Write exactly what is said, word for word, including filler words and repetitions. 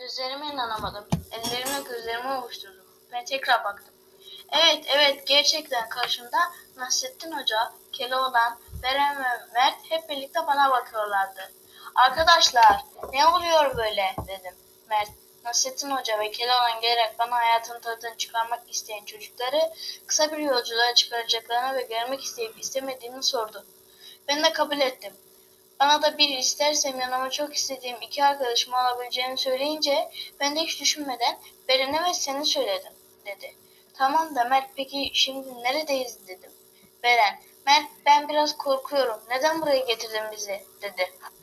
Gözlerime inanamadım. Ellerimle gözlerimi ovuşturdum. Ben tekrar baktım. Evet, evet, gerçekten karşımda Nasrettin Hoca, Keloğlan, Beren ve Mert hep birlikte bana bakıyorlardı. Arkadaşlar, ne oluyor böyle dedim. Mert, Nasrettin Hoca ve Keloğlan gelerek bana hayatın tadını çıkarmak isteyen çocukları kısa bir yolculuğa çıkaracaklarını ve görmek isteyip istemediğini sordu. Ben de kabul ettim. Bana da bir istersem yanıma çok istediğim iki arkadaşım alabileceğini söyleyince ben de hiç düşünmeden Beren'e ve seni söyledim dedi. Tamam da Mert, peki şimdi neredeyiz dedim. Beren, Mert, ben biraz korkuyorum. Neden buraya getirdin bizi dedi.